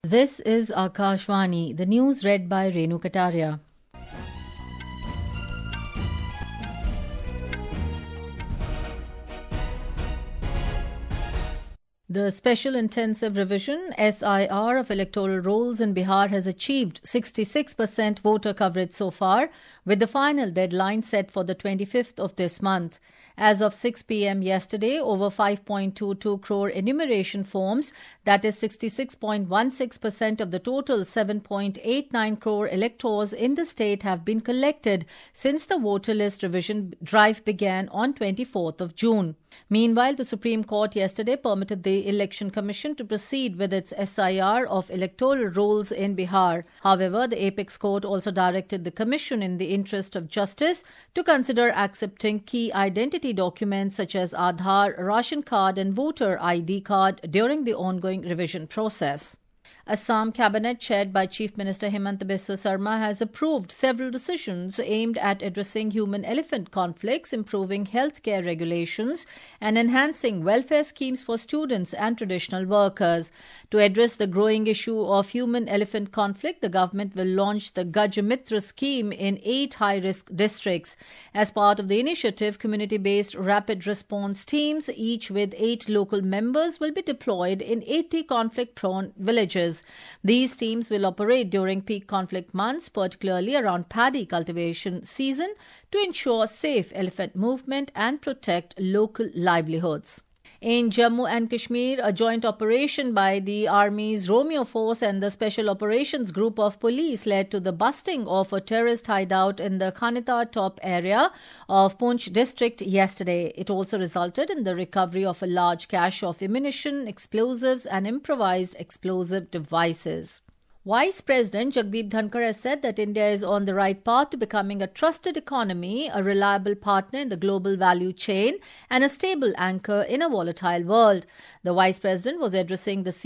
This is Akashvani, the news read by Renu Kataria. The Special Intensive Revision SIR of electoral rolls in Bihar has achieved 66% voter coverage so far, with the final deadline set for the 25th of this month. As of 6 p.m. yesterday, over 5.22 crore enumeration forms, that is 66.16% of the total 7.89 crore electors in the state, have been collected since the voter list revision drive began on 24th of June. Meanwhile, the Supreme Court yesterday permitted the Election Commission to proceed with its SIR of electoral rolls in Bihar. However, the Apex Court also directed the Commission, in the interest of justice, to consider accepting key identity documents such as Aadhaar, Ration card and voter ID card during the ongoing revision process. Assam Cabinet, chaired by Chief Minister Himanta Biswa Sarma, has approved several decisions aimed at addressing human-elephant conflicts, improving healthcare regulations and enhancing welfare schemes for students and traditional workers. To address the growing issue of human-elephant conflict, the government will launch the Gajamitra scheme in 8 high-risk districts. As part of the initiative, community-based rapid response teams, each with 8 local members, will be deployed in 80 conflict-prone villages. These teams will operate during peak conflict months, particularly around paddy cultivation season, to ensure safe elephant movement and protect local livelihoods. In Jammu and Kashmir, a joint operation by the Army's Romeo Force and the Special Operations Group of Police led to the busting of a terrorist hideout in the Khanita Top area of Poonch district yesterday. It also resulted in the recovery of a large cache of ammunition, explosives and improvised explosive devices. Vice President Jagdeep Dhankar has said that India is on the right path to becoming a trusted economy, a reliable partner in the global value chain, and a stable anchor in a volatile world. The Vice President was addressing the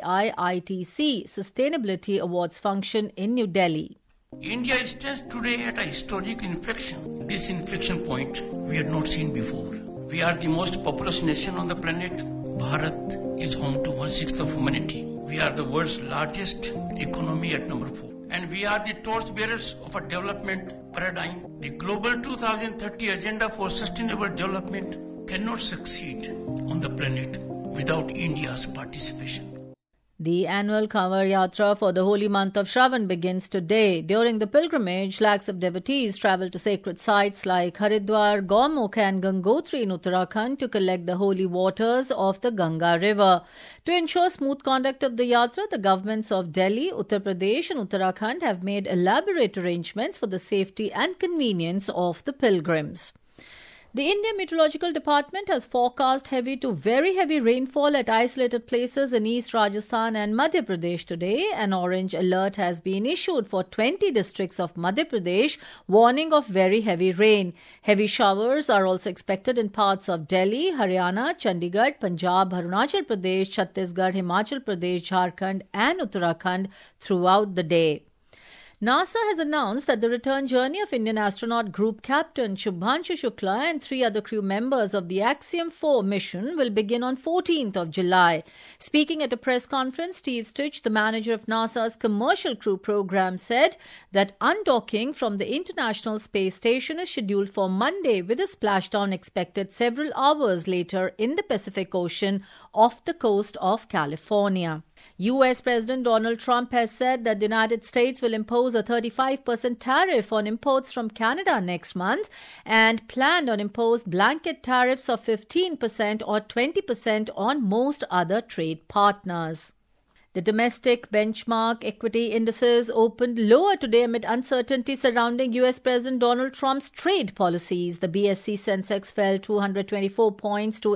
CII-ITC Sustainability Awards function in New Delhi. India stands today at a historic inflection. This inflection point we had not seen before. We are the most populous nation on the planet. Bharat is home to 1/6 of humanity. We are the world's largest economy at number 4. And we are the torchbearers of a development paradigm. The global 2030 agenda for sustainable development cannot succeed on the planet without India's participation. The annual Kanwar Yatra for the holy month of Shravan begins today. During the pilgrimage, lakhs of devotees travel to sacred sites like Haridwar, Gaumukh and Gangotri in Uttarakhand to collect the holy waters of the Ganga river. To ensure smooth conduct of the Yatra, the governments of Delhi, Uttar Pradesh and Uttarakhand have made elaborate arrangements for the safety and convenience of the pilgrims. The Indian Meteorological Department has forecast heavy to very heavy rainfall at isolated places in East Rajasthan and Madhya Pradesh today. An orange alert has been issued for 20 districts of Madhya Pradesh, warning of very heavy rain. Heavy showers are also expected in parts of Delhi, Haryana, Chandigarh, Punjab, Arunachal Pradesh, Chhattisgarh, Himachal Pradesh, Jharkhand and Uttarakhand throughout the day. NASA has announced that the return journey of Indian astronaut group captain Shubhanshu Shukla and 3 other crew members of the Axiom 4 mission will begin on 14th of July. Speaking at a press conference, Steve Stitch, the manager of NASA's Commercial Crew Program, said that undocking from the International Space Station is scheduled for Monday, with a splashdown expected several hours later in the Pacific Ocean off the coast of California. U.S. President Donald Trump has said that the United States will impose a 35% tariff on imports from Canada next month and planned on imposed blanket tariffs of 15% or 20% on most other trade partners. The domestic benchmark equity indices opened lower today amid uncertainty surrounding U.S. President Donald Trump's trade policies. The BSE Sensex fell 224 points to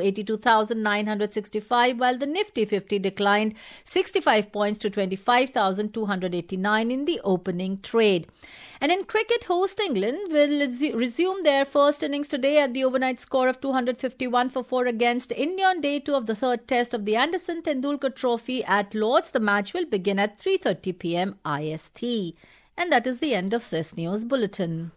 82,965, while the Nifty 50 declined 65 points to 25,289 in the opening trade. And in cricket, host England will resume their first innings today at the overnight score of 251 for 4 against India on day 2 of the third test of the Anderson Tendulkar Trophy at Lord's. The match will begin at 3:30 p.m. IST. And that is the end of this news bulletin.